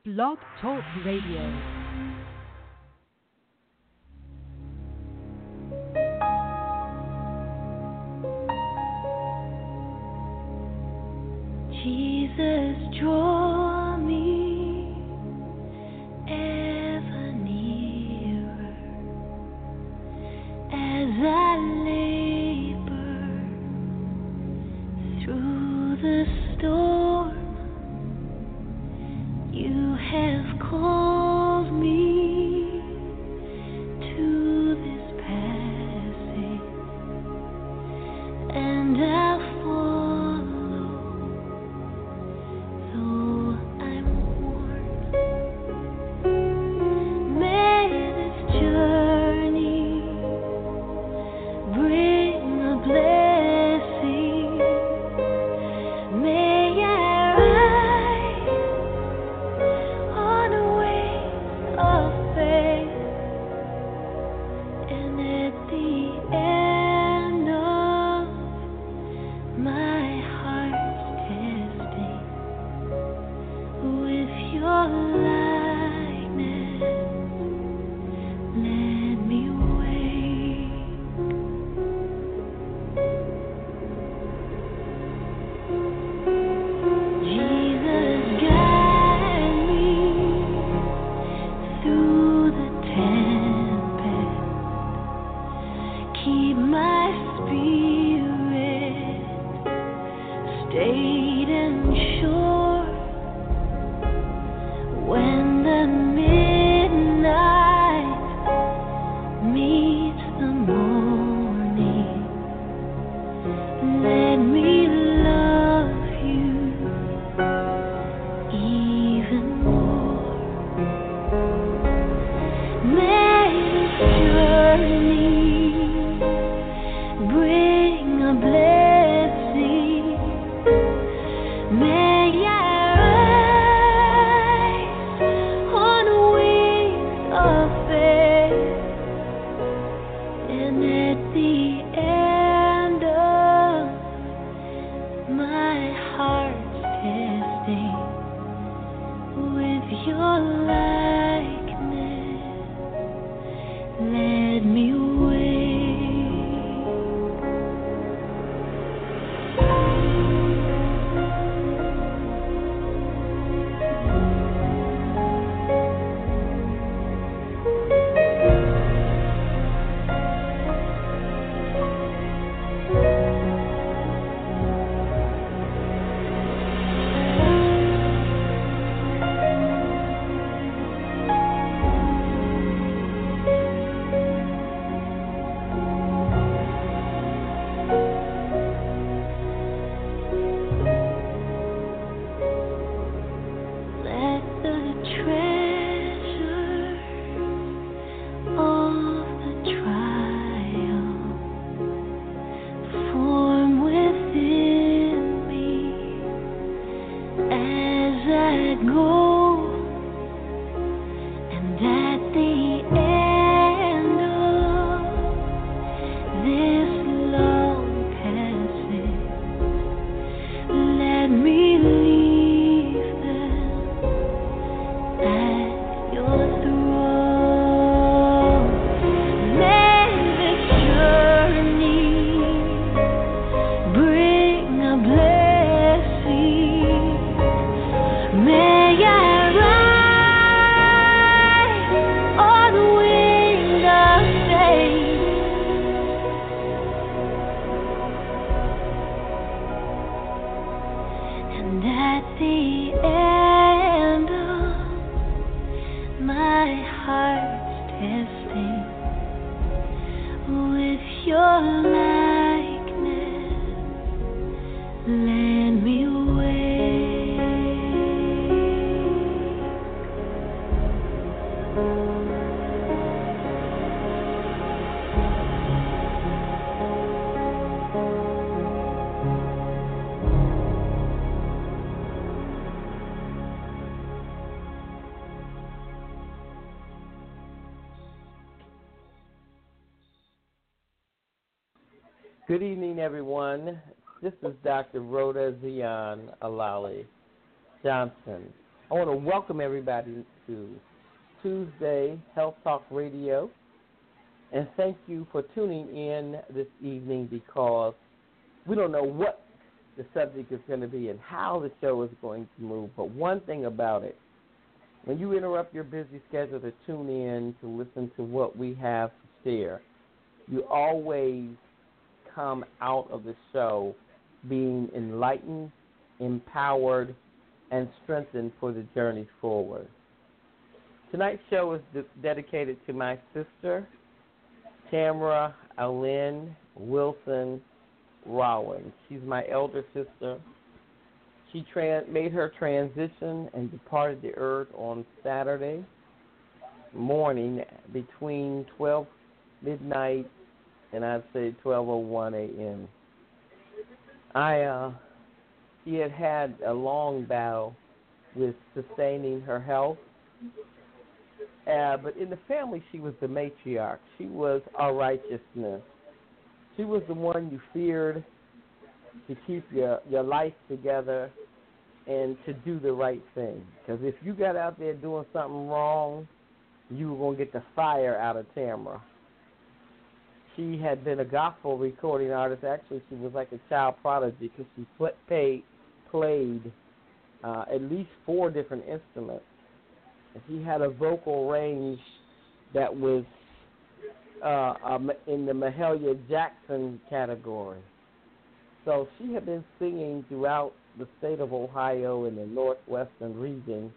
Blog Talk Radio. Jesus, draw me ever nearer as I labor through the storm. You have called me to this passage, and I'll follow. Though I'm worn, may this journey bring a blessing. May I rise on a wings of faith, and at the end of my heart's testing, with your likeness, let me wake. Jesus, guide me through the tempest. Keep my spirit stayed and sure. When the midnight meets the morning, let me love you even more. May this journey bring a blessing. May I rise on wings of faith, and at the end of my heart's testing, with your likeness, let me wake. Let the treasure of the trial form within me as I go, and at the end of this long passage, let me leave them at your throne. May this journey bring a blessing. May I rise on wings of faith, and at the end of my heart's testing, with your likeness, let me wake. Good evening, everyone. This is Dr. Rhoda Zion Alali Johnson, I want to welcome everybody to Tuesday Health Talk Radio, and thank you for tuning in this evening because we don't know what the subject is going to be and how the show is going to move, but one thing about it, when you interrupt your busy schedule to tune in to listen to what we have to share, you always come out of the show being enlightened, empowered, and strengthened for the journey forward. Tonight's show is dedicated to my sister, Tamara Alyn Wilson Rowan. She's my elder sister. She made her transition and departed the earth on Saturday morning between 12 midnight and I'd say 12:01 a.m. She had a long battle with sustaining her health, but in the family she was the matriarch. She was our righteousness. She was the one you feared to keep your life together and to do the right thing. Because if you got out there doing something wrong, you were going to get the fire out of Tamara. She had been a gospel recording artist. Actually, she was like a child prodigy because she played at least 4 different instruments. And she had a vocal range that was in the Mahalia Jackson category. So she had been singing throughout the state of Ohio in the northwestern region,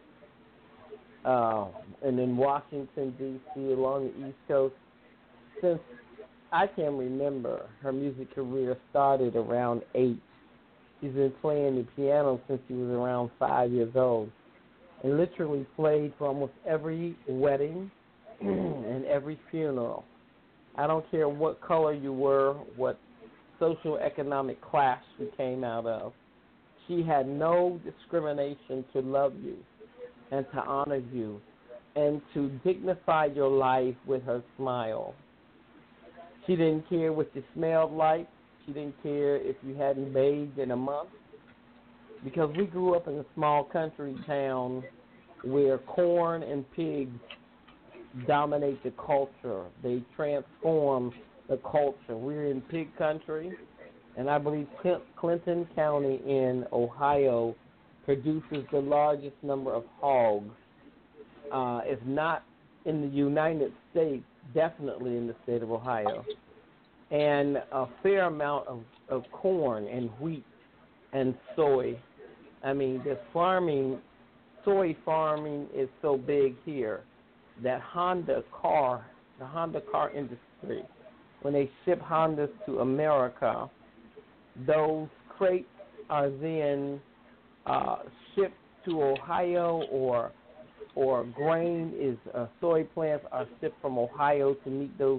and in Washington, D.C., along the East Coast. Since I can remember, her music career started around 8. She's been playing the piano since she was around 5 years old, and literally played for almost every wedding and every funeral. I don't care what color you were, what social economic class you came out of. She had no discrimination to love you and to honor you and to dignify your life with her smile. She didn't care what you smelled like. She didn't care if you hadn't bathed in a month, because we grew up in a small country town where corn and pigs dominate the culture. They transform the culture. We're in pig country, and I believe Clinton County in Ohio produces the largest number of hogs, if not in the United States, definitely in the state of Ohio, and a fair amount of corn and wheat and soy. I mean, soy farming is so big here that the Honda car industry, when they ship Hondas to America, those crates are then shipped to Ohio, or grain is soy plants are shipped from Ohio to meet those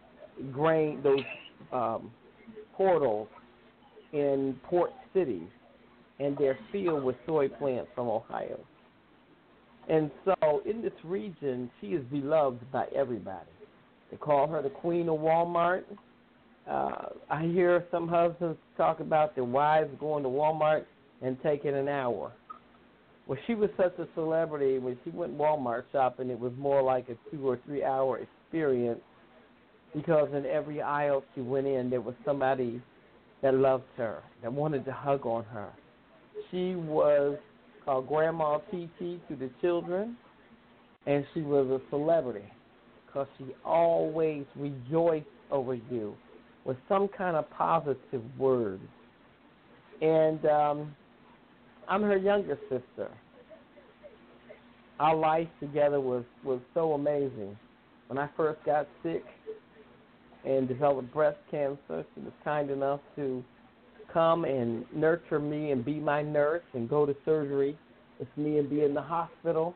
portals in port cities, and they're filled with soy plants from Ohio. And so in this region, she is beloved by everybody. They call her the Queen of Walmart. I hear some husbands talk about their wives going to Walmart and taking an hour. Well, she was such a celebrity. When she went Walmart shopping, it was more like a 2 or 3 hour experience, because in every aisle she went in, there was somebody that loved her, that wanted to hug on her. She was called Grandma TT to the children, and she was a celebrity because she always rejoiced over you with some kind of positive word. And I'm her younger sister. Our life together was so amazing. When I first got sick and developed breast cancer, she was kind enough to come and nurture me and be my nurse and go to surgery with me and be in the hospital.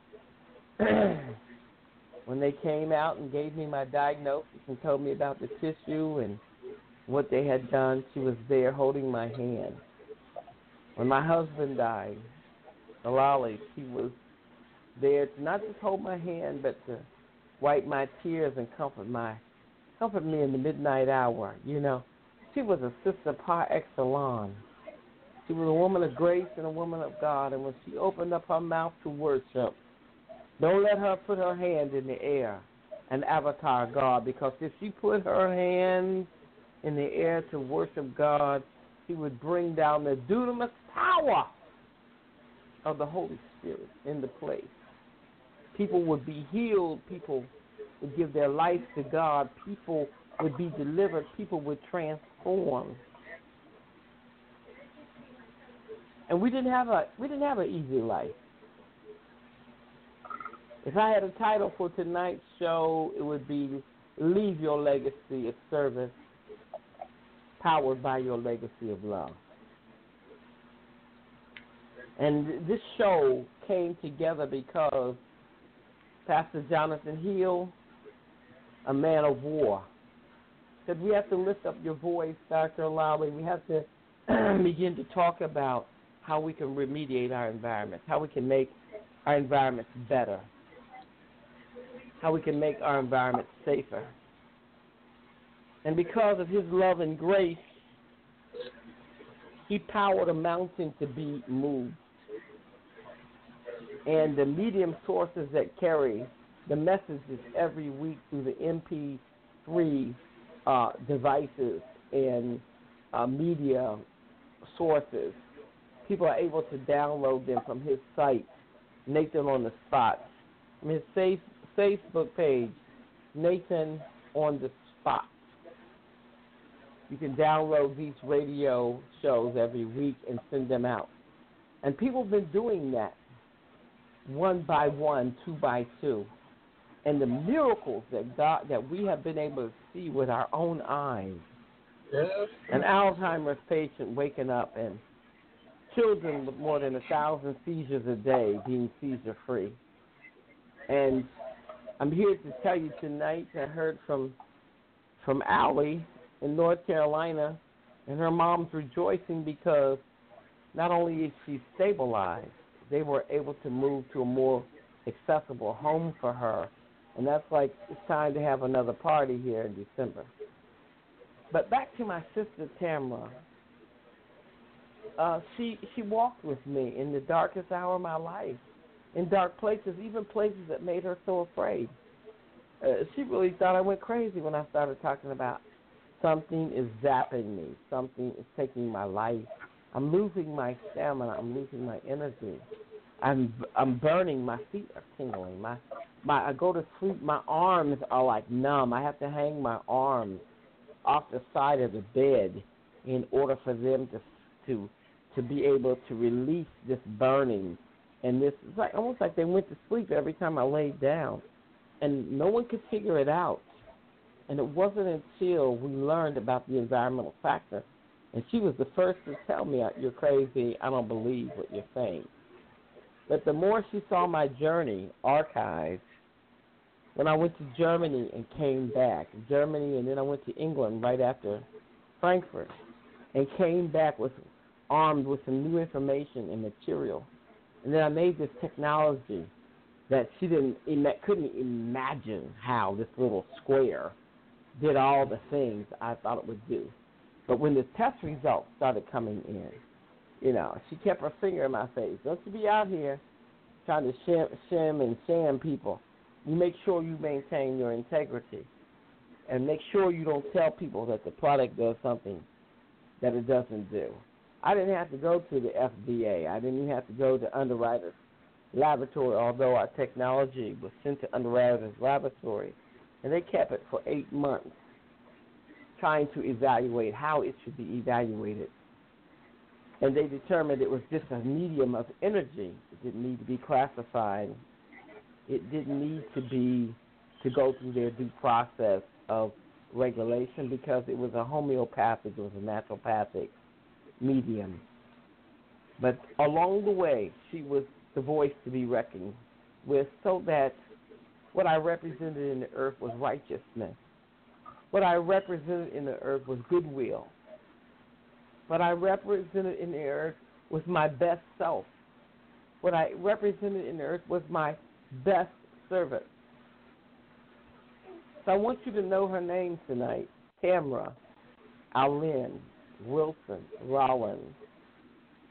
When they came out and gave me my diagnosis and told me about the tissue and what they had done, she was there holding my hand. When my husband died, Alali, she was there to not just hold my hand, but to wipe my tears and comfort me in the midnight hour. You know, she was a sister par excellence. She was a woman of grace and a woman of God. And when she opened up her mouth to worship, don't let her put her hand in the air and avatar God, because if she put her hand in the air to worship God, she would bring down the dunamis power of the Holy Spirit in the place. People would be healed. People would give their life to God. People would be delivered. People would transform. And we didn't have an easy life. If I had a title for tonight's show, it would be "Leave Your Legacy of Service, Powered by Your Legacy of Love." And this show came together because Pastor Jonathan Hill, a man of war, said we have to lift up your voice, Dr. Lowry. We have to begin to talk about how we can remediate our environment, how we can make our environments better, how we can make our environment safer. And because of his love and grace, he powered a mountain to be moved. And the medium sources that carry the messages every week through the MP3 devices and media sources, people are able to download them from his site, Nathan on the Spot. From his Facebook page, Nathan on the Spot. You can download these radio shows every week and send them out. And people have been doing that, one by one, two by two. And the miracles that we have been able to see with our own eyes. Yes. An Alzheimer's patient waking up, and children with more than 1,000 seizures a day being seizure-free. And I'm here to tell you tonight, I heard from Allie in North Carolina, and her mom's rejoicing because not only is she stabilized, they were able to move to a more accessible home for her. And that's like, it's time to have another party here in December. But back to my sister Tamra. She walked with me in the darkest hour of my life, in dark places, even places that made her so afraid. She really thought I went crazy when I started talking about something is zapping me, something is taking my life. I'm losing my stamina. I'm losing my energy. I'm burning. My feet are tingling. I go to sleep. My arms are like numb. I have to hang my arms off the side of the bed in order for them to be able to release this burning. And this is like almost like they went to sleep every time I laid down, and no one could figure it out. And it wasn't until we learned about the environmental factor, and she was the first to tell me, "You're crazy. I don't believe what you're saying." But the more she saw my journey archived, when I went to Germany and came back, and then I went to England right after Frankfurt, and came back armed with some new information and material. And then I made this technology that she couldn't imagine how this little square did all the things I thought it would do. But when the test results started coming in, she kept her finger in my face. Don't you be out here trying to shim and sham people. You make sure you maintain your integrity, and make sure you don't tell people that the product does something that it doesn't do. I didn't have to go to the FDA. I didn't even have to go to Underwriters Laboratory, although our technology was sent to Underwriters Laboratory, and they kept it for 8 months trying to evaluate how it should be evaluated. And they determined it was just a medium of energy. It didn't need to be classified. It didn't need to go through their due process of regulation because it was a homeopathic, it was a naturopathic medium. But along the way, she was the voice to be reckoned with, so that what I represented in the earth was righteousness. What I represented in the earth was goodwill. What I represented in the earth was my best self. What I represented in the earth was my best servant. So I want you to know her name tonight: Tamra Allen Wilson Rollins.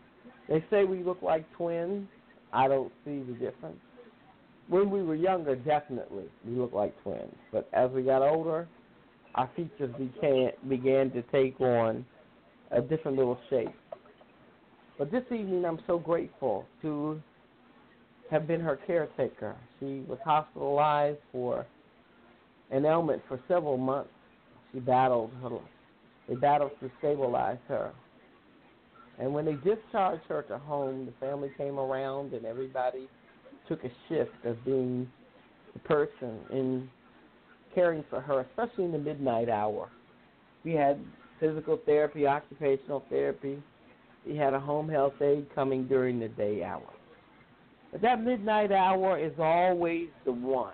They say we look like twins. I don't see the difference. When we were younger, definitely, we looked like twins. But as we got older, our features began to take on a different little shape. But this evening, I'm so grateful to have been her caretaker. She was hospitalized for an ailment for several months. They battled to stabilize her. And when they discharged her to home, the family came around and everybody took a shift of being the person in caring for her, especially in the midnight hour. We had physical therapy, occupational therapy. We had a home health aide coming during the day hour. But that midnight hour is always the one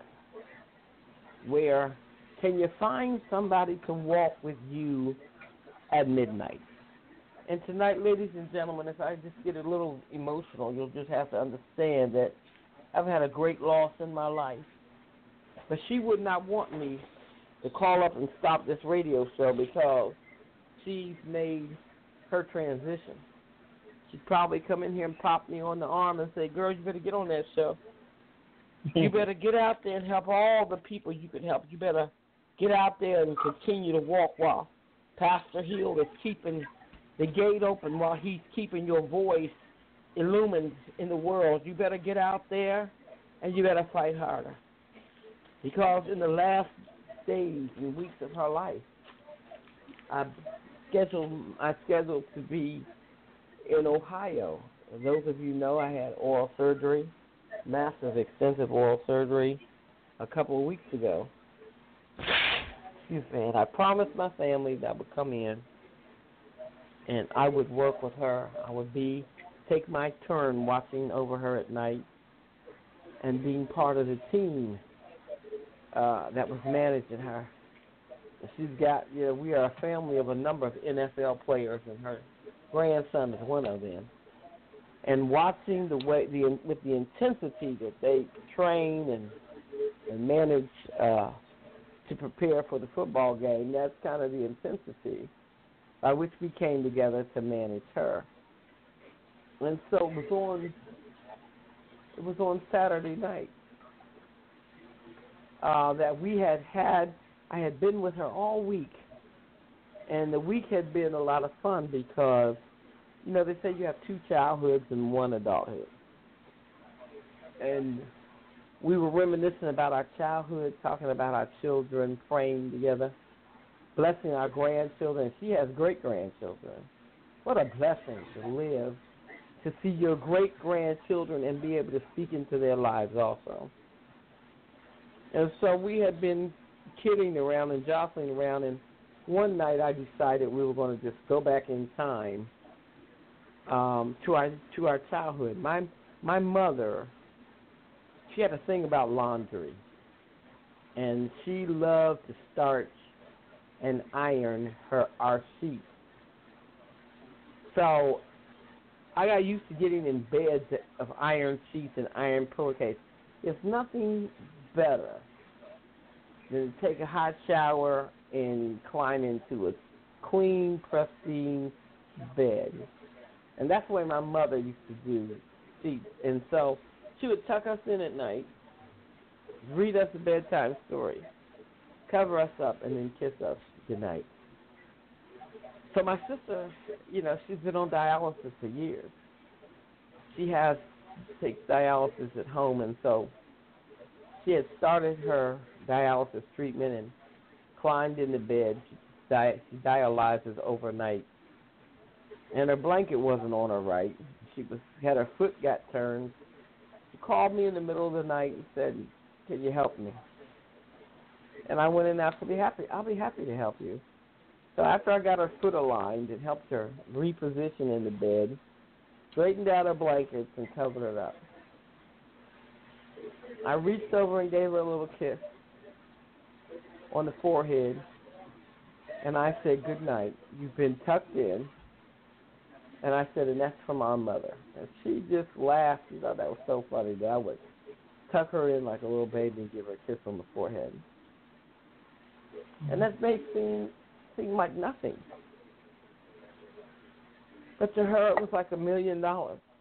where can you find somebody to walk with you at midnight? And tonight, ladies and gentlemen, if I just get a little emotional, you'll just have to understand that I've had a great loss in my life. But she would not want me to call up and stop this radio show because she's made her transition. She'd probably come in here and pop me on the arm and say, girl, you better get on that show. You better get out there and help all the people you can help. You better get out there and continue to walk while Pastor Hill is keeping the gate open, while he's keeping your voice illumined in the world. You better get out there and you better fight harder. Because in the last days and weeks of her life, I scheduled to be in Ohio. As those of you know, I had oral surgery, massive, extensive oral surgery, a couple of weeks ago. Excuse me. And I promised my family that I would come in and I would work with her. I would take my turn watching over her at night and being part of the team that was managing her. She's got, we are a family of a number of NFL players, and her grandson is one of them. And watching the way, with the intensity that they train and manage to prepare for the football game, that's kind of the intensity by which we came together to manage her. And so it was on Saturday night that I had been with her all week, and the week had been a lot of fun because, they say you have two childhoods and one adulthood. And we were reminiscing about our childhood, talking about our children, praying together, blessing our grandchildren. She has great-grandchildren. What a blessing to live, to see your great-grandchildren and be able to speak into their lives also. And so we had been kidding around and jostling around, and one night I decided we were going to just go back in time to our childhood. My mother, she had a thing about laundry, and she loved to starch and iron our sheets. So I got used to getting in beds of iron sheets and iron pillowcases. There's nothing better than to take a hot shower and climb into a clean, pristine bed. And that's the way my mother used to do sheets. And so she would tuck us in at night, read us a bedtime story, cover us up, and then kiss us goodnight. So my sister, she's been on dialysis for years. She takes dialysis at home, and so she had started her dialysis treatment and climbed into bed. She dialyzes overnight, and her blanket wasn't on her right. She had her foot got turned. She called me in the middle of the night and said, "Can you help me?" And I went in there. I'll be happy to help you. So after I got her foot aligned and helped her reposition in the bed, straightened out her blankets and covered it up, I reached over and gave her a little kiss on the forehead, and I said, "Good night. You've been tucked in." And I said, "And that's from our mother." And she just laughed. She thought that was so funny that I would tuck her in like a little baby and give her a kiss on the forehead. And that may seem like nothing. But to her, it was like $1 million.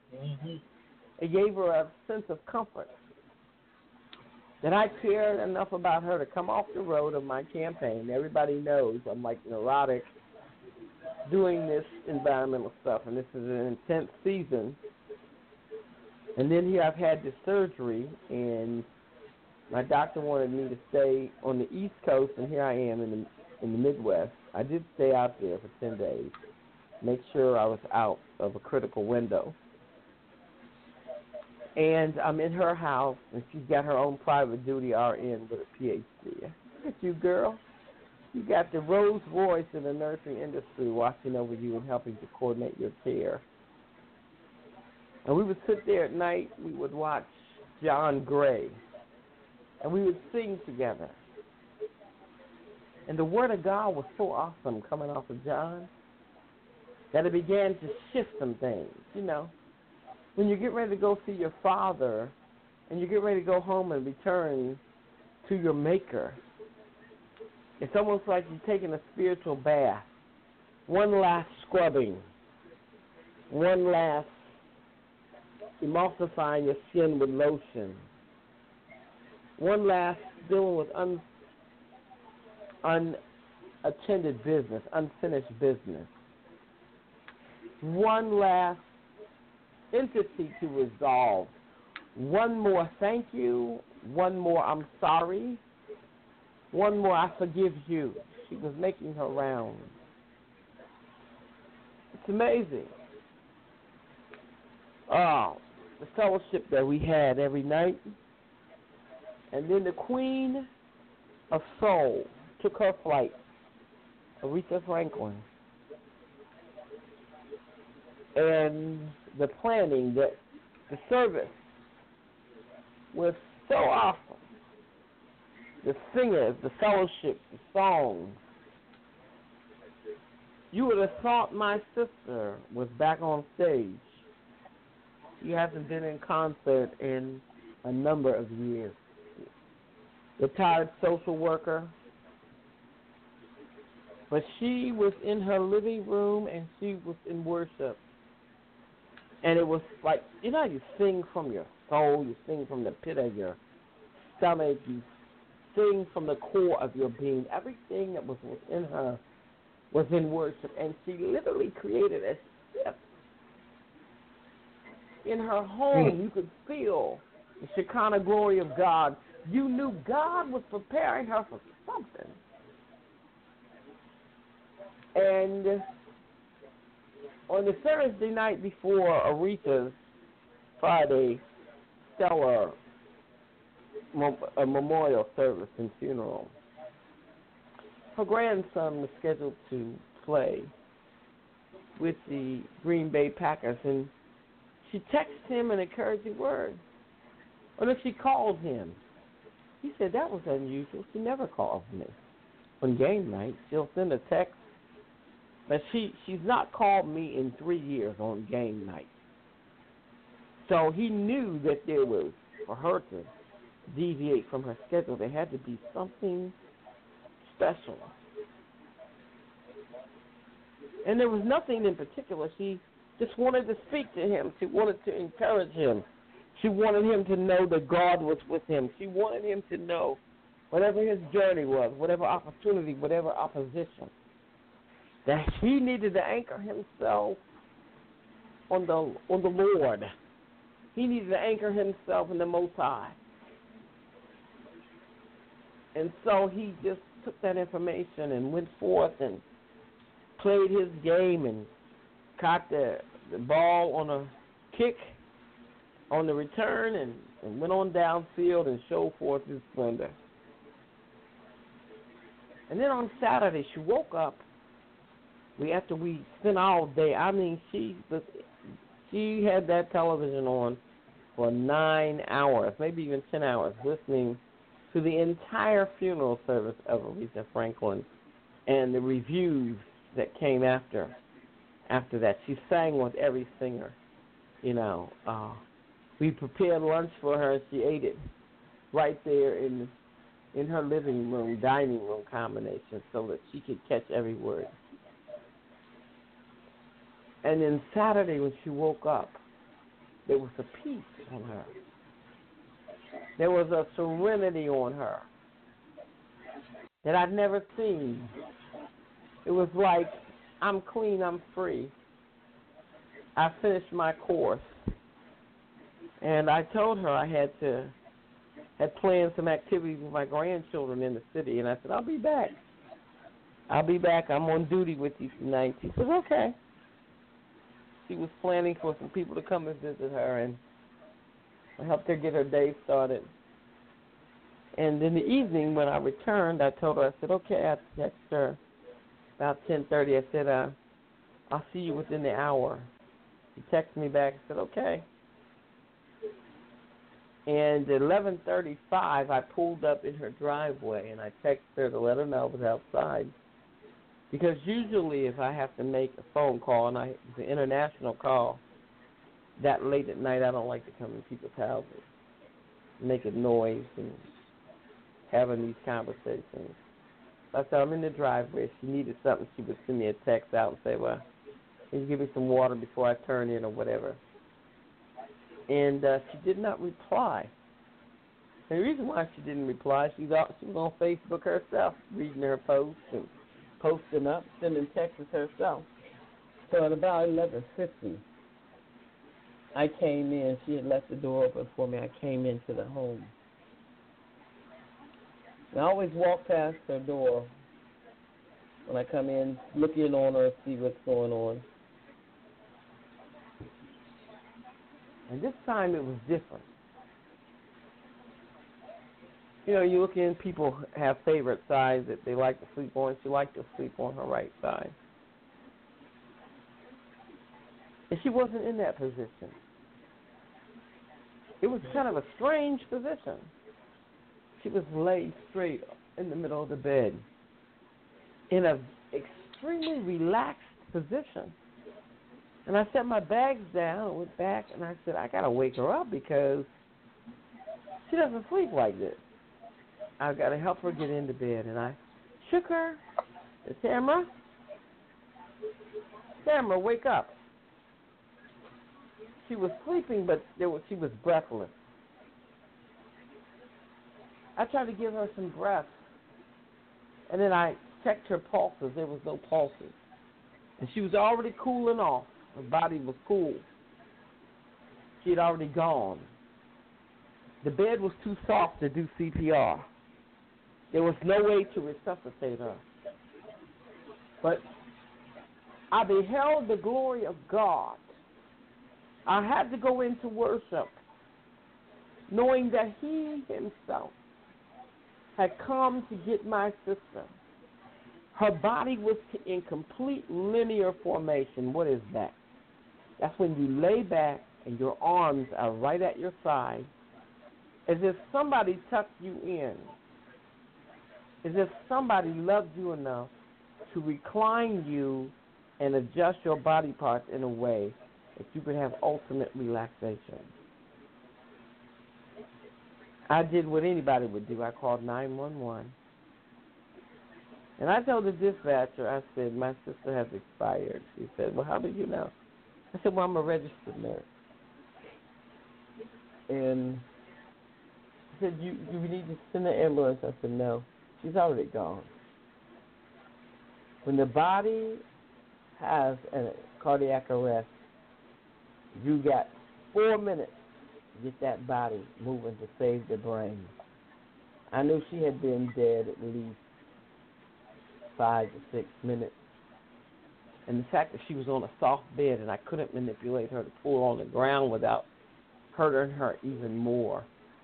Mm-hmm. It gave her a sense of comfort that I cared enough about her to come off the road of my campaign. Everybody knows I'm like neurotic doing this environmental stuff, and this is an intense season. And then here I've had this surgery, and my doctor wanted me to stay on the East Coast, and here I am in the Midwest. I did stay out there for 10 days, make sure I was out of a critical window. And I'm in her house, and she's got her own private duty RN with a PhD. Look at you, girl. You got the Rolls Royce in the nursing industry watching over you and helping to coordinate your care. And we would sit there at night, we would watch John Gray, and we would sing together. And the Word of God was so awesome coming off of John that it began to shift some things. You know, when you get ready to go see your Father and you get ready to go home and return to your Maker, it's almost like you're taking a spiritual bath. One last scrubbing. One last emulsifying your skin with lotion. One last dealing with unattended business, unfinished business. One last entity to resolve. One more thank you. One more I'm sorry. One more I forgive you. She was making her rounds. It's amazing. Oh, the fellowship that we had every night. And then the Queen of Soul took her flight, Aretha Franklin. And the planning, the service was so awesome. The singers, the fellowship, the songs. You would have thought my sister was back on stage. She hasn't been in concert in a number of years. Retired social worker. But she was in her living room and she was in worship. And it was like, you know, you sing from your soul, you sing from the pit of your stomach, you sing from the core of your being. Everything that was within her was in worship. And she literally created a shift. In her home, you could feel the Shekinah glory of God. You knew God was preparing her for something. And on the Thursday night before Aretha's Friday stellar memorial service and funeral, her grandson was scheduled to play with the Green Bay Packers, and she texted him an encouraging word. Or if she called him, he said that was unusual. She never calls me on game night. She'll send a text. But she's not called me in 3 years on game night. So he knew that there was, for her to deviate from her schedule, there had to be something special. And there was nothing in particular. She just wanted to speak to him. She wanted to encourage him. She wanted him to know that God was with him. She wanted him to know whatever his journey was, whatever opportunity, whatever opposition, that he needed to anchor himself on the Lord. He needed to anchor himself in the Most High. And so he just took that information and went forth and played his game and caught the ball on a kick on the return and went on downfield and showed forth his splendor. And then on Saturday, she woke up. After we spent all day, I mean, she had that television on for 9 hours, maybe even 10 hours, listening to the entire funeral service of Aretha Franklin and the reviews that came after that. She sang with every singer, you know. We prepared lunch for her, and she ate it right there in her living room, dining room combination so that she could catch every word. And then Saturday when she woke up, There was a peace on her. There was a serenity on her that I'd never seen. It was like, I'm clean, I'm free. I finished my course. And I told her I had planned some activities with my grandchildren in the city. And I said, I'll be back. I'm on duty with you tonight. She said, okay. She was planning for some people to come and visit her, and I helped her get her day started. And in the evening, when I returned, I told her, I said, okay, I texted her about 10:30. I said, I'll see you within the hour. She texted me back and said, okay. And at 11:35, I pulled up in her driveway, and I texted her to let her know I was outside. Because usually if I have to make a phone call, and it's an international call, that late at night I don't like to come in people's houses, making noise and having these conversations. So I said, I'm in the driveway. If she needed something, she would send me a text out and say, well, can you give me some water before I turn in or whatever? And she did not reply. And the reason why she didn't reply, she was on Facebook herself, reading her posts and posting up, sending texts herself. So at about 11:50, I came in. She had left the door open for me. I came into the home. And I always walk past her door when I come in, look in on her, see what's going on. And this time it was different. You know, you look in, people have favorite sides that they like to sleep on. She liked to sleep on her right side. And she wasn't in that position. It was kind of a strange position. She was laid straight in the middle of the bed in an extremely relaxed position. And I set my bags down and went back, and I said, I got to wake her up because she doesn't sleep like this. I've got to help her get into bed. And I shook her. I said, Tamara, wake up. She was sleeping, but she was breathless. I tried to give her some breath. And then I checked her pulses. There was no pulses. And she was already cooling off. Her body was cool. She had already gone. The bed was too soft to do CPR. There was no way to resuscitate her. But I beheld the glory of God. I had to go into worship, knowing that He Himself had come to get my sister. Her body was in complete linear formation. What is that? That's when you lay back and your arms are right at your side, as if somebody tucked you in, as if somebody loved you enough to recline you and adjust your body parts in a way that you could have ultimate relaxation. I did what anybody would do. I called 911. And I told the dispatcher, I said, my sister has expired. She said, well, how did you know? I said, well, I'm a registered nurse. And she said, you need to send an ambulance. I said, no, she's already gone. When the body has a cardiac arrest, you got 4 minutes to get that body moving to save the brain. I knew she had been dead at least 5 to 6 minutes. And the fact that she was on a soft bed and I couldn't manipulate her to pull her on the ground without hurting her even more.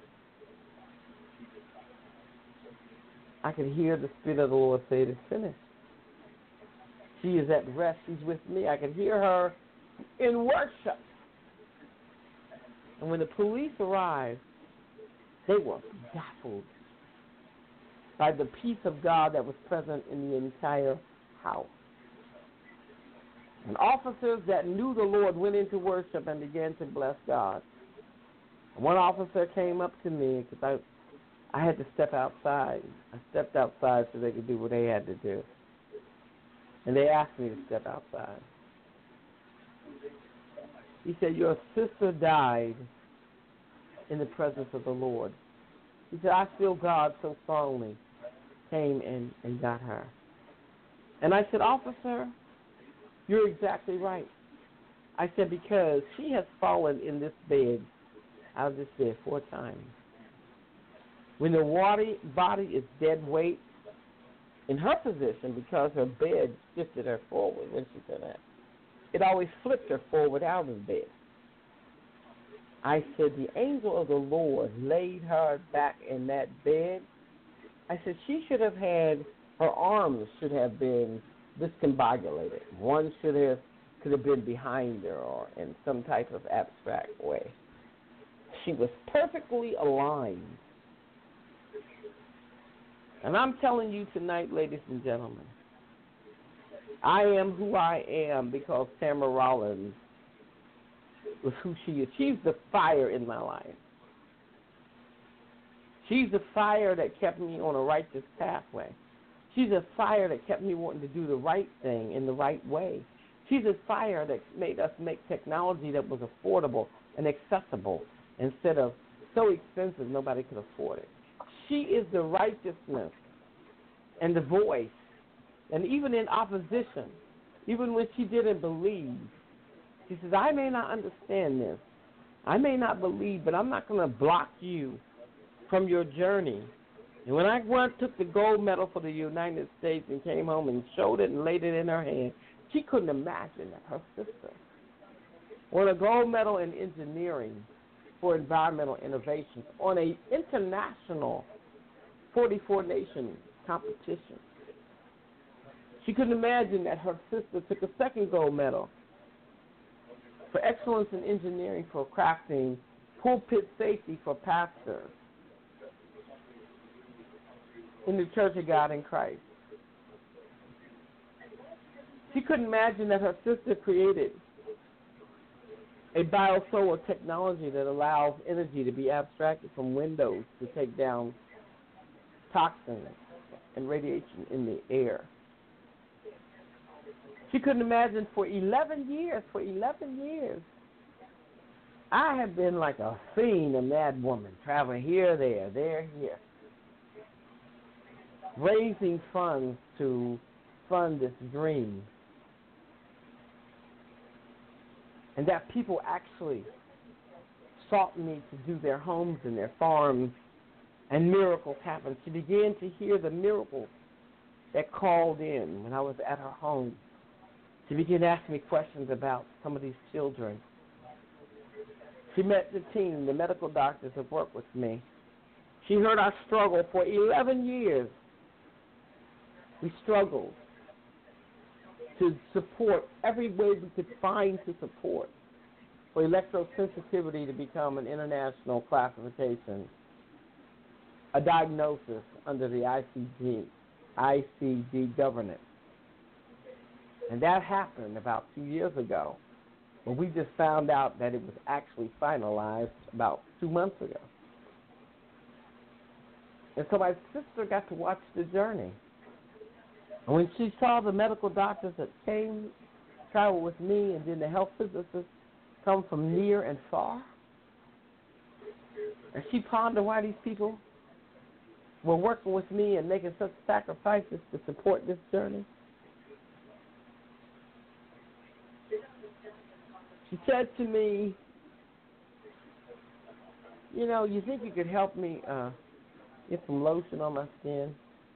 I could hear the Spirit of the Lord say, it is finished. She is at rest. She's with me. I could hear her in worship. And when the police arrived, they were baffled by the peace of God that was present in the entire house. And officers that knew the Lord went into worship and began to bless God. One officer came up to me because I had to step outside. I stepped outside so they could do what they had to do. And they asked me to step outside. He said, your sister died in the presence of the Lord. He said, I feel God so strongly came and got her. And I said, officer, you're exactly right. I said, because she has fallen in this bed, out of this bed 4 times. When the body is dead weight, in her position, because her bed shifted her forward when she said that, it always flipped her forward out of bed. I said, the angel of the Lord laid her back in that bed. I said, she should have had, her arms should have been discombobulated. One could have been behind her or in some type of abstract way. She was perfectly aligned. And I'm telling you tonight, ladies and gentlemen, I am who I am because Tamara Rollins was who she is. She's the fire in my life. She's the fire that kept me on a righteous pathway. She's a fire that kept me wanting to do the right thing in the right way. She's a fire that made us make technology that was affordable and accessible instead of so expensive nobody could afford it. She is the righteousness and the voice. And even in opposition, even when she didn't believe, she says, I may not understand this. I may not believe, but I'm not going to block you from your journey. And when I took the gold medal for the United States and came home and showed it and laid it in her hand, she couldn't imagine that her sister won a gold medal in engineering for environmental innovations on an international 44-nation competition. She couldn't imagine that her sister took a second gold medal for excellence in engineering for crafting pulpit safety for pastors in the Church of God in Christ. She couldn't imagine that her sister created a biosolar technology that allows energy to be abstracted from windows to take down toxins and radiation in the air. She couldn't imagine for 11 years, I have been like a fiend, a mad woman, traveling here, there, here, raising funds to fund this dream. And that people actually sought me to do their homes and their farms, and miracles happened. She began to hear the miracles that called in when I was at her home. She began to ask me questions about some of these children. She met the team, the medical doctors that worked with me. She heard our struggle for 11 years. We struggled to support every way we could find to support for electrosensitivity to become an international classification, a diagnosis under the ICD governance. And that happened about 2 years ago, but we just found out that it was actually finalized about 2 months ago. And so my sister got to watch the journey. And when she saw the medical doctors that came, travel with me, and then the health physicists come from near and far, and she pondered why these people were working with me and making such sacrifices to support this journey. She said to me, you know, you think you could help me get some lotion on my skin?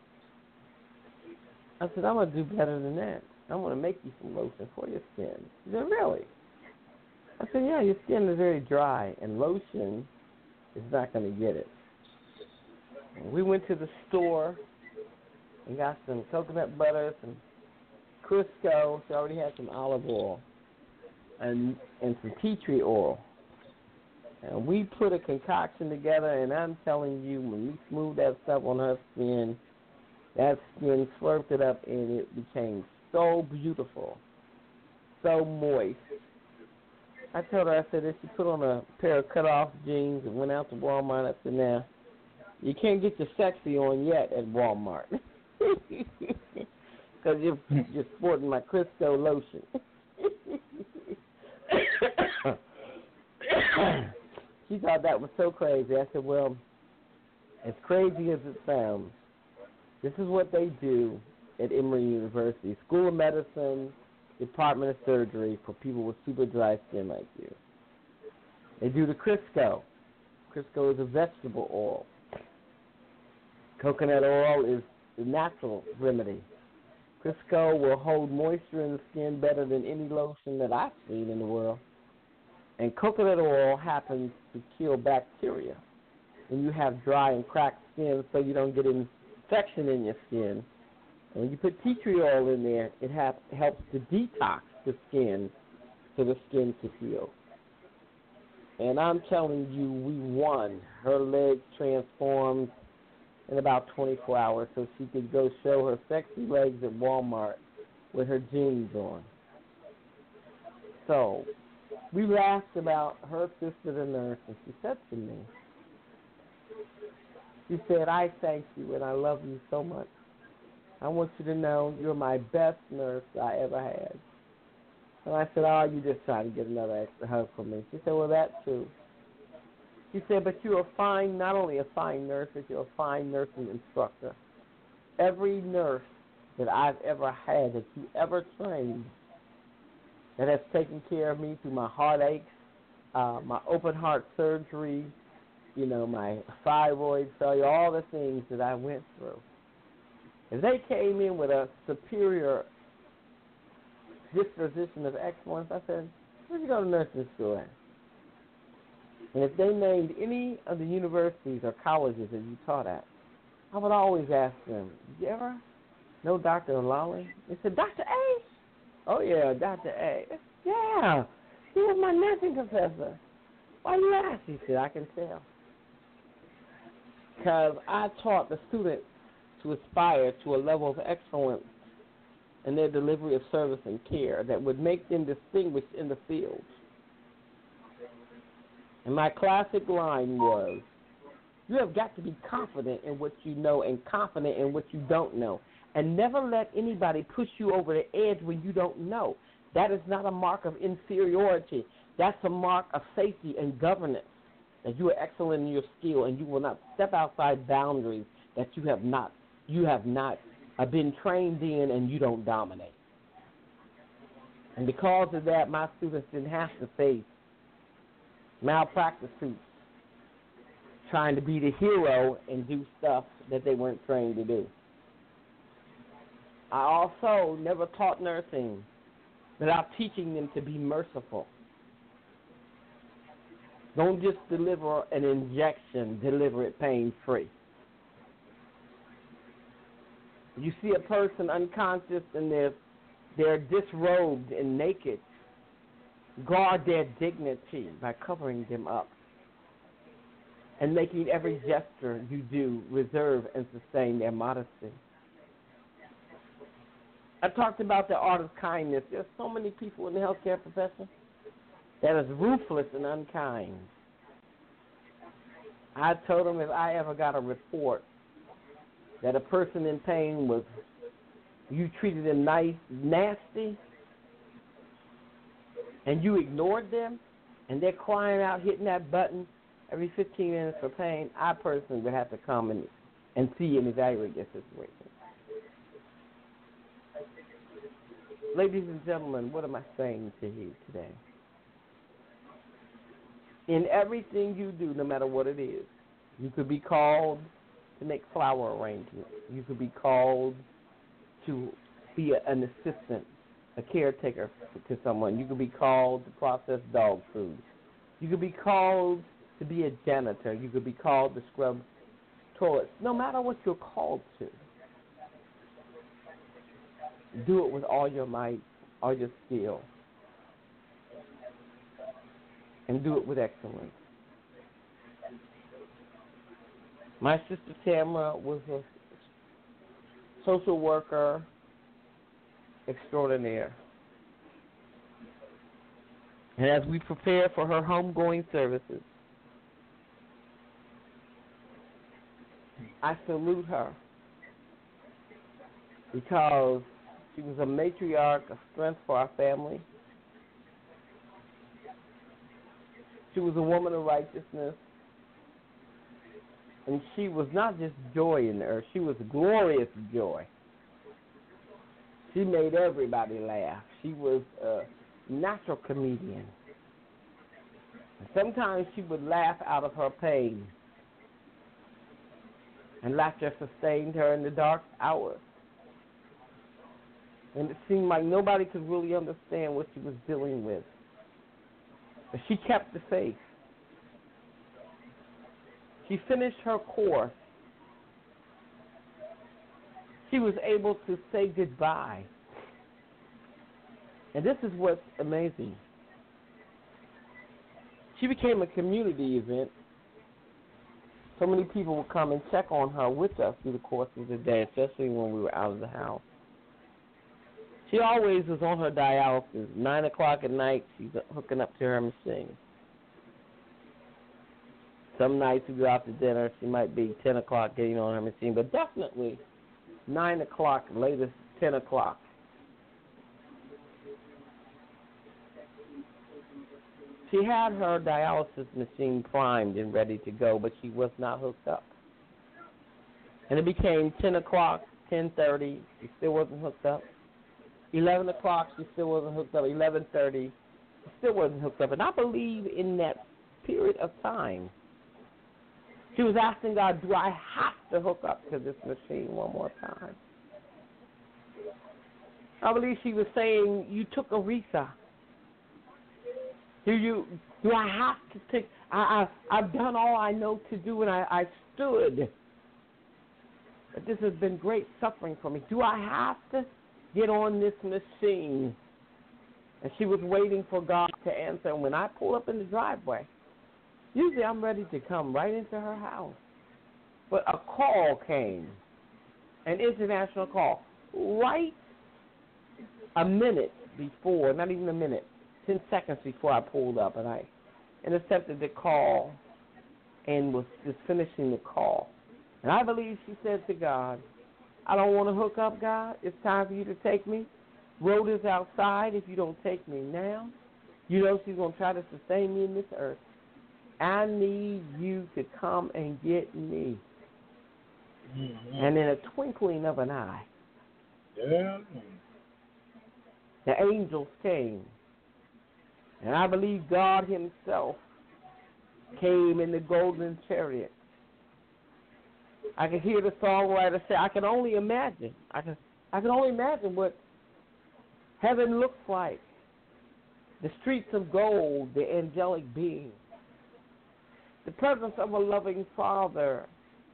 I said, I'm going to do better than that. I'm going to make you some lotion for your skin. She said, really? I said, yeah, your skin is very dry, and lotion is not going to get it. And we went to the store and got some coconut butter, some Crisco. She already had some olive oil and some tea tree oil. And we put a concoction together, and I'm telling you, when we smoothed that stuff on her skin, that skin slurped it up, and it became so beautiful, so moist. I told her, I said, if she put on a pair of cut-off jeans and went out to Walmart, I said, now, you can't get your sexy on yet at Walmart because you're sporting my Crisco lotion. She thought that was so crazy. I said, well, as crazy as it sounds, this is what they do at Emory University, School of Medicine, Department of Surgery for people with super dry skin like you. They do the Crisco. Crisco is a vegetable oil. Coconut oil is the natural remedy. Crisco will hold moisture in the skin better than any lotion that I've seen in the world. And coconut oil happens to kill bacteria when you have dry and cracked skin so you don't get infection in your skin. And when you put tea tree oil in there, it helps to detox the skin so the skin can heal. And I'm telling you, we won. Her legs transformed in about 24 hours so she could go show her sexy legs at Walmart with her jeans on. So we laughed about her sister, the nurse, and she said to me, she said, I thank you and I love you so much. I want you to know you're my best nurse I ever had. And I said, oh, you just trying to get another extra hug from me. She said, well, that's true. She said, but you're a fine, not only a fine nurse, but you're a fine nursing instructor. Every nurse that I've ever had, that you ever trained, that has taken care of me through my heartaches, my open heart surgery, my thyroid failure, all the things that I went through. If they came in with a superior disposition of excellence, I said, where'd you go to nursing school at? And if they named any of the universities or colleges that you taught at, I would always ask them, did you ever know Dr. Lally? They said, Dr. A? Oh, yeah, Dr. A. Yeah, he was my nursing professor. Why you ask? He said, I can tell. Because I taught the students to aspire to a level of excellence in their delivery of service and care that would make them distinguished in the field. And my classic line was, you have got to be confident in what you know and confident in what you don't know. And never let anybody push you over the edge when you don't know. That is not a mark of inferiority. That's a mark of safety and governance, that you are excellent in your skill and you will not step outside boundaries that you have not been trained in and you don't dominate. And because of that, my students didn't have to face malpractice suits trying to be the hero and do stuff that they weren't trained to do. I also never taught nursing without teaching them to be merciful. Don't just deliver an injection, deliver it pain-free. You see a person unconscious and they're disrobed and naked, guard their dignity by covering them up and making every gesture you do reserve and sustain their modesty. I talked about the art of kindness. There's so many people in the healthcare profession that is ruthless and unkind. I told them if I ever got a report that a person in pain was, you treated them nasty, and you ignored them, and they're crying out, hitting that button every 15 minutes for pain, I personally would have to come and see and evaluate their situation. Ladies and gentlemen, what am I saying to you today? In everything you do, no matter what it is, you could be called to make flower arrangements. You could be called to be an assistant, a caretaker to someone. You could be called to process dog food. You could be called to be a janitor. You could be called to scrub toilets. No matter what you're called to, do it with all your might, all your skill, and do it with excellence. My sister Tamara was a social worker extraordinaire. And as we prepare for her homegoing services, I salute her because she was a matriarch of strength for our family. She was a woman of righteousness. And she was not just joy in the earth. She was glorious joy. She made everybody laugh. She was a natural comedian. And sometimes she would laugh out of her pain. And laughter sustained her in the dark hours. And it seemed like nobody could really understand what she was dealing with. But she kept the faith. She finished her course. She was able to say goodbye. And this is what's amazing. She became a community event. So many people would come and check on her with us through the course of the day, especially when we were out of the house. She always was on her dialysis. 9 o'clock at night, she's hooking up to her machine. Some nights we go out to dinner, she might be 10 o'clock getting on her machine, but definitely 9 o'clock, latest 10 o'clock. She had her dialysis machine primed and ready to go, but she was not hooked up. And it became 10 o'clock, 10:30, she still wasn't hooked up. 11 o'clock, she still wasn't hooked up. 11:30, she still wasn't hooked up. And I believe in that period of time, she was asking God, do I have to hook up to this machine one more time? I believe she was saying, you took Aretha. Do I have to take, I've done all I know to do, and I stood. But this has been great suffering for me. Do I have to get on this machine? And she was waiting for God to answer. And when I pull up in the driveway, usually I'm ready to come right into her house. But a call came, an international call, right a minute before, not even a minute, 10 seconds before I pulled up. And I intercepted the call and was just finishing the call. And I believe she said to God, I don't want to hook up, God. It's time for you to take me. Road is outside. If you don't take me now, you know she's going to try to sustain me in this earth. I need you to come and get me. Mm-hmm. And in a twinkling of an eye, the angels came. And I believe God himself came in the golden chariot. I can hear the songwriter say, I can only imagine. I can only imagine what heaven looks like. The streets of gold, the angelic beings. The presence of a loving Father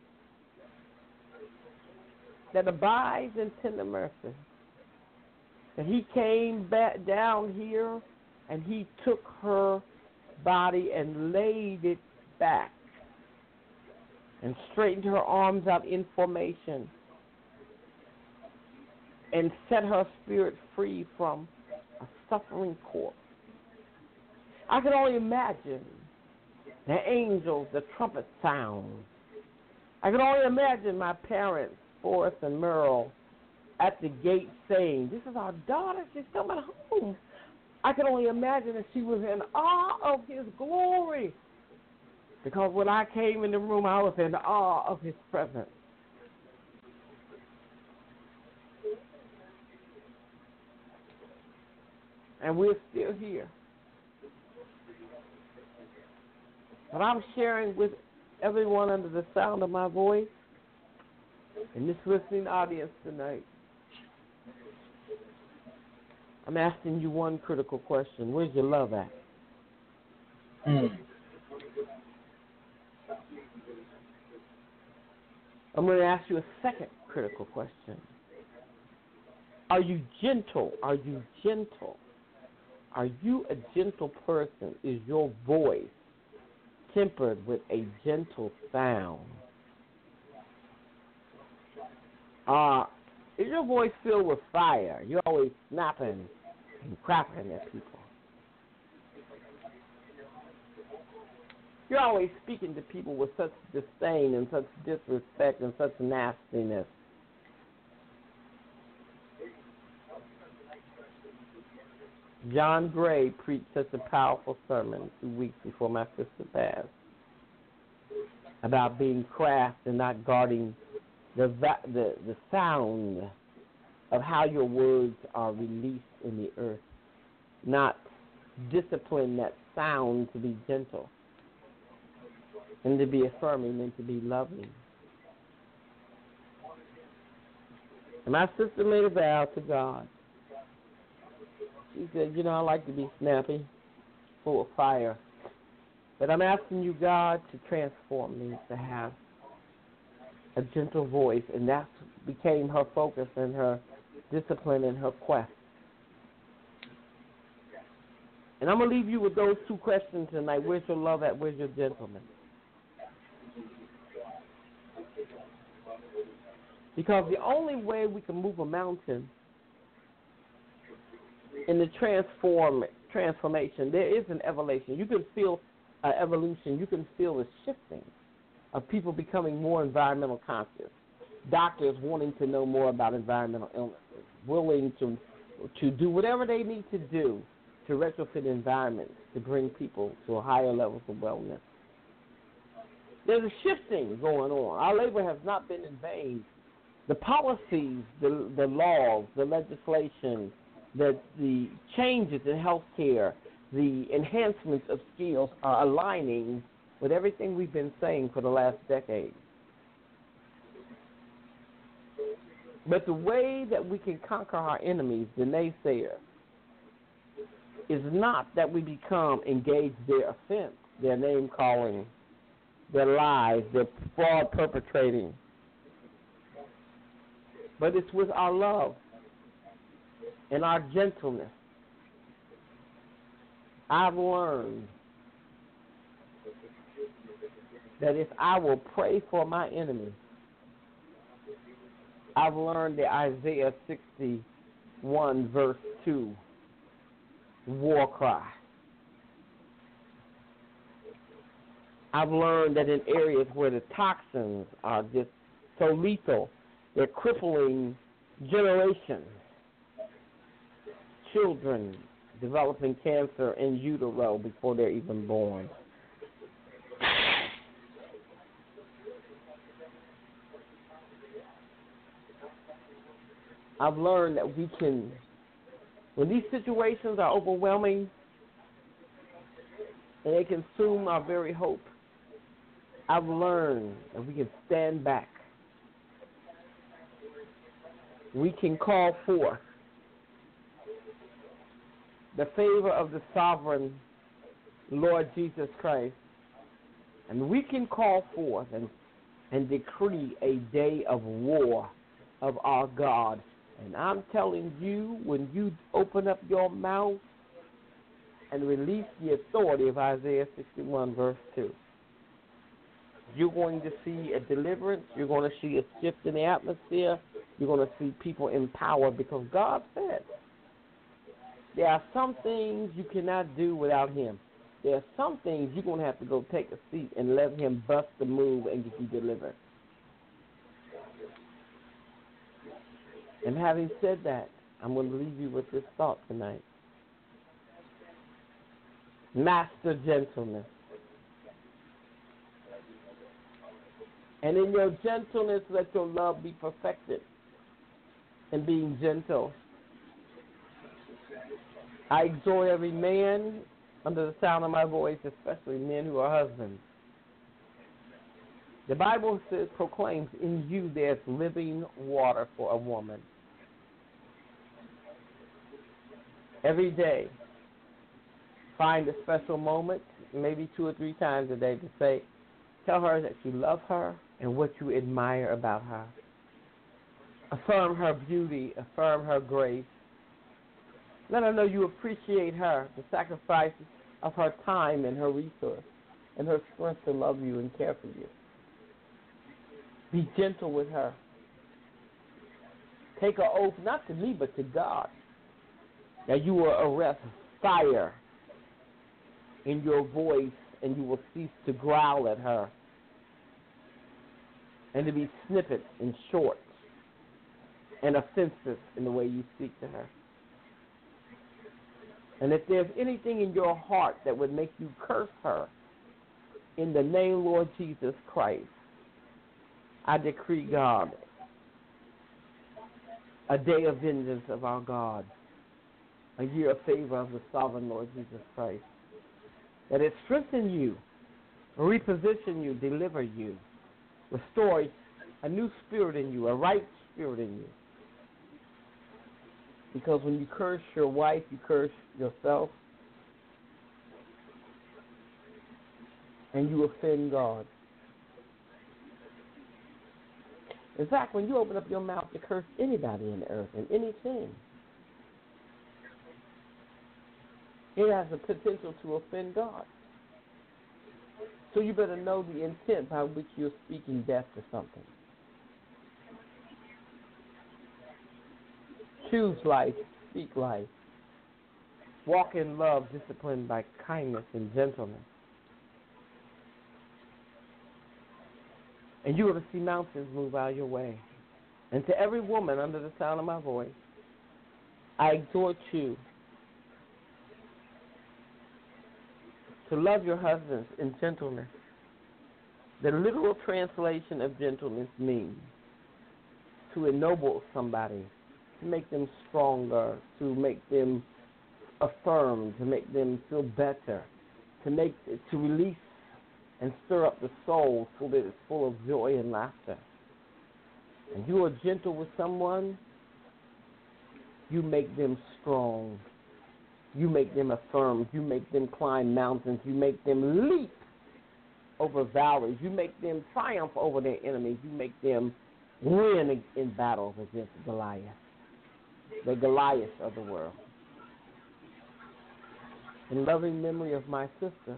that abides in tender mercy. And he came back down here and he took her body and laid it back and straightened her arms out in formation and set her spirit free from a suffering corpse. I can only imagine the angels, the trumpet sound. I can only imagine my parents, Forrest and Merle, at the gate saying, this is our daughter, she's coming home. I can only imagine that she was in awe of his glory. Because when I came in the room, I was in awe of his presence. And we're still here. But I'm sharing with everyone under the sound of my voice in this listening audience tonight. I'm asking you one critical question. Where's your love at? I'm going to ask you a second critical question. Are you gentle? Are you gentle? Are you a gentle person? Is your voice tempered with a gentle sound? Is your voice filled with fire? You're always snapping and crapping at people. You're always speaking to people with such disdain and such disrespect and such nastiness. John Gray preached such a powerful sermon 2 weeks before my sister passed about being craft and not guarding the sound of how your words are released in the earth, not discipline that sound to be gentle and to be affirming and to be loving. And my sister made a vow to God. She said, I like to be snappy, full of fire, but I'm asking you, God, to transform me to have a gentle voice, and that became her focus and her discipline and her quest. And I'm going to leave you with those two questions tonight. Where's your love at? Where's your gentleness? Because the only way we can move a mountain in the transformation, there is an evolution. You can feel evolution. You can feel the shifting of people becoming more environmental conscious. Doctors wanting to know more about environmental illnesses, willing to do whatever they need to do to retrofit environments to bring people to a higher levels of wellness. There's a shifting going on. Our labor has not been in vain. The policies, the laws, the legislation, the changes in healthcare, the enhancements of skills are aligning with everything we've been saying for the last decade. But the way that we can conquer our enemies, the naysayers, is not that we become engaged their offense, their name-calling, their lies, their fraud perpetrating, but it's with our love and our gentleness. I've learned that if I will pray for my enemies, I've learned the Isaiah 61 verse 2 war cry. I've learned that in areas where the toxins are just so lethal, they're crippling generations, children developing cancer in utero before they're even born. I've learned that we can, when these situations are overwhelming and they consume our very hope, I've learned that we can stand back. We can call forth the favor of the sovereign Lord Jesus Christ, and we can call forth and decree a day of war of our God. And I'm telling you, when you open up your mouth and release the authority of Isaiah 61 verse 2, you're going to see a deliverance. You're going to see a shift in the atmosphere. You're going to see people empowered, because God said there are some things you cannot do without Him. There are some things you're going to have to go take a seat and let Him bust the move and get you delivered. And having said that, I'm going to leave you with this thought tonight. Master gentleness. And in your gentleness, let your love be perfected. And being gentle. I exhort every man under the sound of my voice, especially men who are husbands. The Bible says, proclaims, in you there's living water for a woman. Every day, find a special moment, maybe 2 or 3 times a day, to say, tell her that you love her and what you admire about her. Affirm her beauty, affirm her grace. Let her know you appreciate her, the sacrifices of her time and her resource, and her strength to love you and care for you. Be gentle with her. Take an oath, not to me, but to God, that you will arrest fire in your voice and you will cease to growl at her, and to be snippet and short and offensive in the way you speak to her. And if there's anything in your heart that would make you curse her, in the name, Lord Jesus Christ, I decree, God, a day of vengeance of our God, a year of favor of the sovereign Lord Jesus Christ, that it strengthen you, reposition you, deliver you, restore a new spirit in you, a right spirit in you. Because when you curse your wife, you curse yourself, and you offend God. In fact, when you open up your mouth to curse anybody in the earth and anything, it has the potential to offend God. So you better know the intent by which you're speaking death to something. Choose life, speak life. Walk in love, disciplined by kindness and gentleness. And you will see mountains move out of your way. And to every woman under the sound of my voice, I exhort you to love your husbands in gentleness. The literal translation of gentleness means to ennoble somebody, to make them stronger, to make them affirmed, to make them feel better, to release and stir up the soul so that it's full of joy and laughter. And you are gentle with someone, you make them strong. You make them affirmed. You make them climb mountains. You make them leap over valleys. You make them triumph over their enemies. You make them win in battles against Goliath, the Goliath of the world. In loving memory of my sister,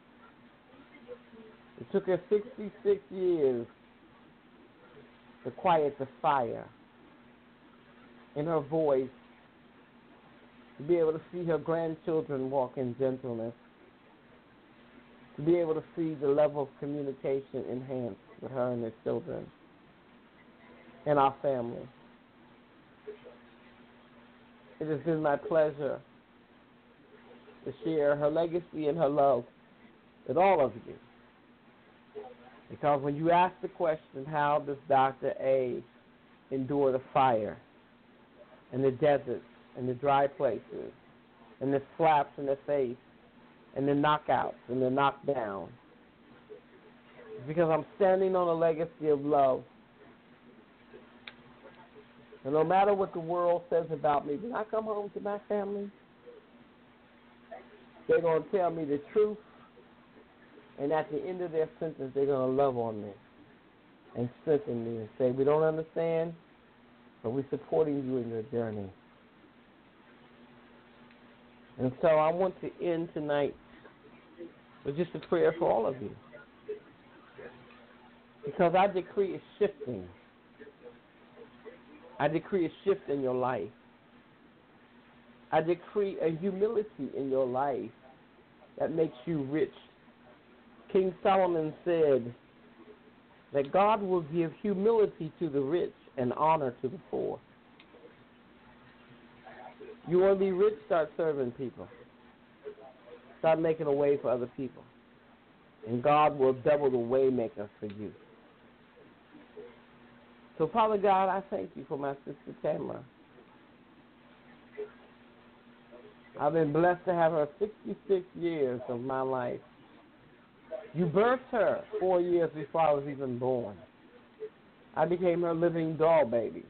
it took her 66 years to quiet the fire in her voice, to be able to see her grandchildren walk in gentleness, to be able to see the level of communication enhanced with her and her children and our family. It has been my pleasure to share her legacy and her love with all of you. Because when you ask the question, how does Dr. A endure the fire and the deserts and the dry places and the slaps in the face and the knockouts and the knockdowns? It's because I'm standing on a legacy of love. And no matter what the world says about me, when I come home to my family, they're going to tell me the truth. And at the end of their sentence, they're going to love on me and strengthen me and say, we don't understand, but we're supporting you in your journey. And so I want to end tonight with just a prayer for all of you. Because I decree a shifting. I decree a shift in your life. I decree a humility in your life that makes you rich. King Solomon said that God will give humility to the rich and honor to the poor. You want to be rich? Start serving people. Start making a way for other people. And God will double the way maker for you. So, Father God, I thank you for my sister Tamara. I've been blessed to have her 66 years of my life. You birthed her 4 years before I was even born. I became her living doll baby.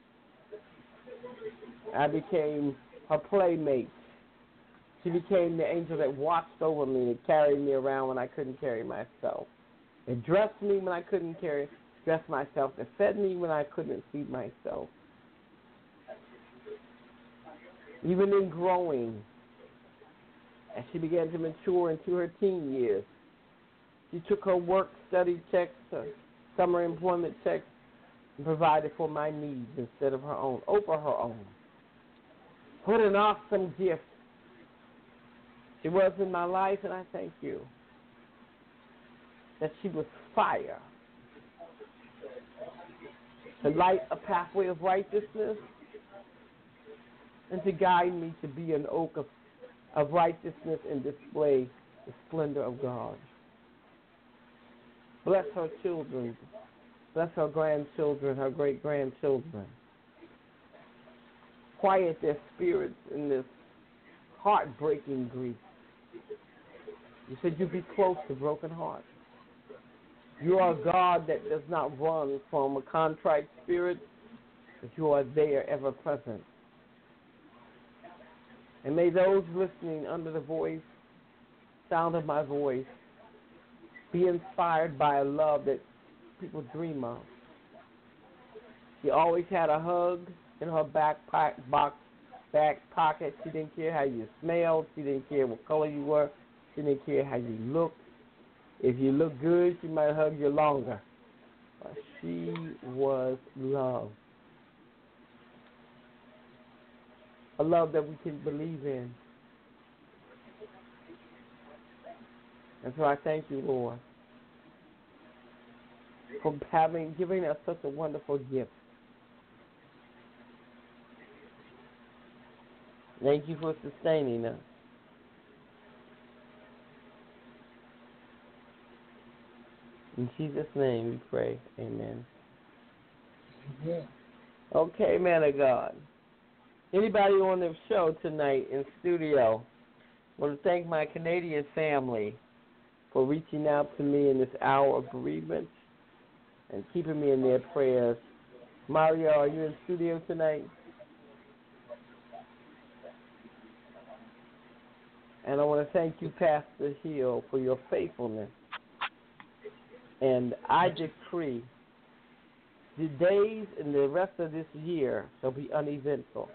I became her playmate. She became the angel that watched over me, that carried me around when I couldn't carry myself. It dressed me when I couldn't dress myself. It fed me when I couldn't feed myself. Even in growing, as she began to mature into her teen years, she took her work study checks, her summer employment checks, and provided for my needs instead of her own, over her own. What an awesome gift it was in my life, and I thank you that she was fire to light a pathway of righteousness and to guide me to be an oak of of righteousness and display the splendor of God. Bless her children. Bless her grandchildren, her great-grandchildren. Quiet their spirits in this heartbreaking grief. You said you'd be close to broken hearts. You are a God that does not run from a contrite spirit, but you are there, ever present. And may those listening under the sound of my voice, be inspired by a love that people dream of. She always had a hug in her back pocket. She didn't care how you smelled. She didn't care what color you were. She didn't care how you looked. If you look good, she might hug you longer. But she was love. A love that we can believe in. And so I thank you, Lord, for giving us such a wonderful gift. Thank you for sustaining us. In Jesus' name we pray. Amen. Yeah. Okay, man of God. Anybody on the show tonight in studio, I want to thank my Canadian family for reaching out to me in this hour of bereavement and keeping me in their prayers. Mario, are you in studio tonight? And I want to thank you, Pastor Hill, for your faithfulness. And I decree the days and the rest of this year shall be uneventful.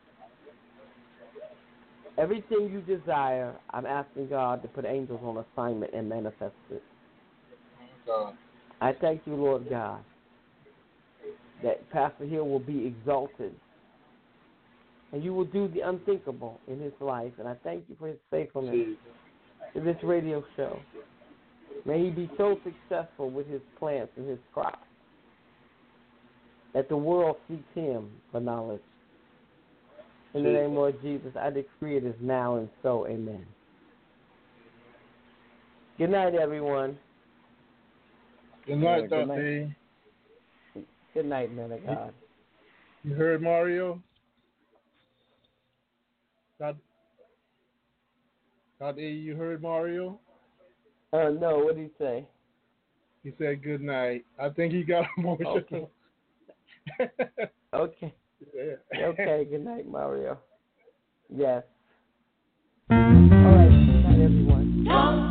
Everything you desire, I'm asking God to put angels on assignment and manifest it. God. I thank you, Lord God, that Pastor Hill will be exalted. And you will do the unthinkable in his life. And I thank you for his faithfulness to this radio show. May he be so successful with his plants and his crops that the world seeks him for knowledge. In the name of Lord Jesus, I decree it is now and so. Amen. Good night, everyone. Good night, Dr. E. Good night, man of God. You heard Mario? Dr. E, you heard Mario? No, what did he say? He said good night. I think he got emotional. Okay. Okay. Yeah. Okay, good night, Mario. Yes. All right, good night, everyone.